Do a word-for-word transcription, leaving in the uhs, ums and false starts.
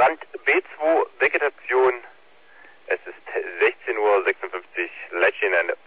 Band B zwei Vegetation. Es ist sechzehn Uhr sechsundfünfzig. Let you know.